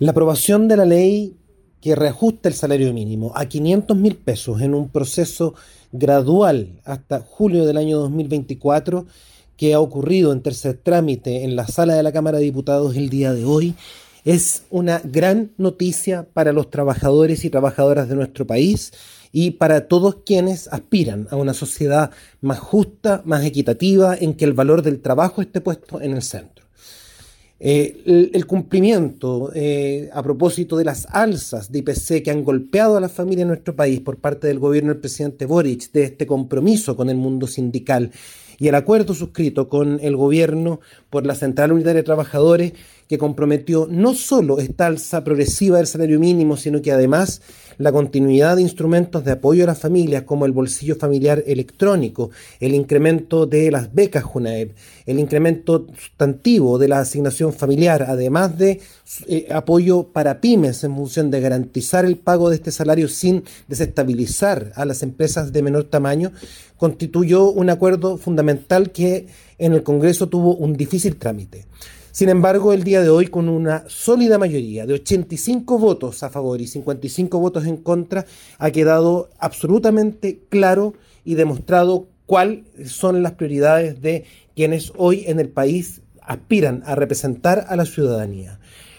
La aprobación de la ley que reajusta el salario mínimo a 500.000 pesos en un proceso gradual hasta julio del año 2024, que ha ocurrido en tercer trámite en la sala de la Cámara de Diputados el día de hoy, es una gran noticia para los trabajadores y trabajadoras de nuestro país y para todos quienes aspiran a una sociedad más justa, más equitativa, en que el valor del trabajo esté puesto en el centro. El cumplimiento a propósito de las alzas de IPC que han golpeado a las familias en nuestro país por parte del gobierno del presidente Boric, de este compromiso con el mundo sindical y el acuerdo suscrito con el gobierno por la Central Unitaria de Trabajadores, que comprometió no solo esta alza progresiva del salario mínimo, sino que además la continuidad de instrumentos de apoyo a las familias como el bolsillo familiar electrónico, el incremento de las becas Junaep, el incremento sustantivo de la asignación familiar, además de apoyo para pymes en función de garantizar el pago de este salario sin desestabilizar a las empresas de menor tamaño, constituyó un acuerdo fundamental que en el Congreso tuvo un difícil trámite. Sin embargo, el día de hoy, con una sólida mayoría de 85 votos a favor y 55 votos en contra, ha quedado absolutamente claro y demostrado cuáles son las prioridades de quienes hoy en el país aspiran a representar a la ciudadanía.